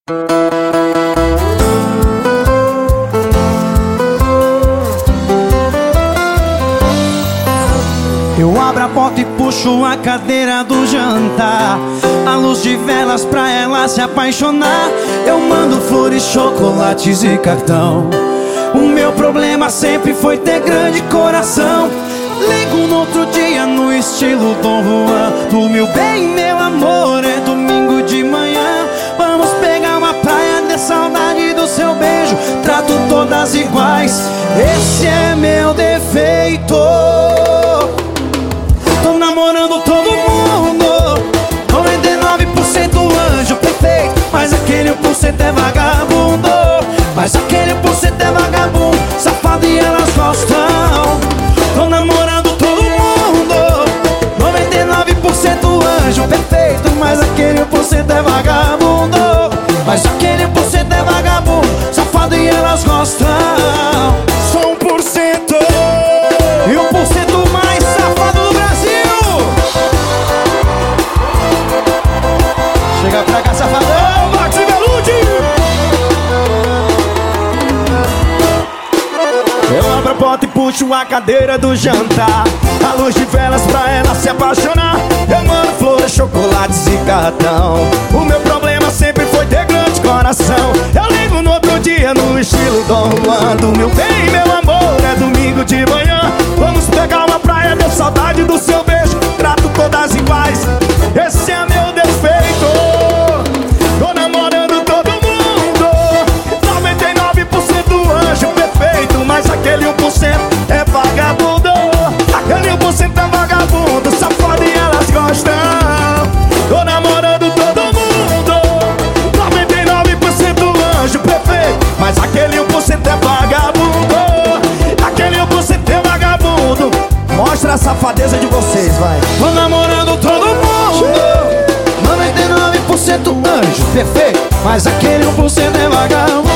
Eu abro a porta e puxo a cadeira do jantar, a luz de velas pra ela se apaixonar. Eu mando flores, chocolates e cartão. O meu problema sempre foi ter grande coração. Ligo no outro dia no estilo Dom Juan. Do meu bem, meu amor, é domingo de manhã. Vamos pegar uma praia, de saudade do seu beijo. Trato todas iguais, esse é meu defeito. Tô namorando todo mundo, 99% anjo perfeito, mas aquele 1% é vagabundo. Mas aquele 1% é vagabundo, safado e elas gostam. Tô namorando todo mundo, 99% anjo perfeito, mas aquele 1% é vagabundo. Mas aquele 1% é vagabundo, safado e elas gostam. Sou 1% e 1% mais safado do Brasil. Chega pra cá, safadão, Max e Velude. Eu abro a porta e puxo a cadeira do jantar, a luz de velas pra ela se apaixonar. Eu mando flores, chocolates e cartão. O meu problema sempre foi ter grande coração. Eu ligo no outro dia no estilo Dom Juan. Do meu bem, meu amor, é domingo de manhã. Vamos pegar uma praia, ter saudade do seu beijo. Trato todas iguais, esse é meu defeito. Tô namorando todo mundo, 99% anjo perfeito, mas aquele 1% é vagabundo. Aquele 1% é vagabundo, safado e elas gostam. Tô namorando todo mundo, 99% anjo perfeito, mas aquele 1% é vagabundo. Aquele 1% é vagabundo. Mostra a safadeza de vocês, vai. Tô namorando todo mundo, 99% anjo perfeito, mas aquele 1% é vagabundo.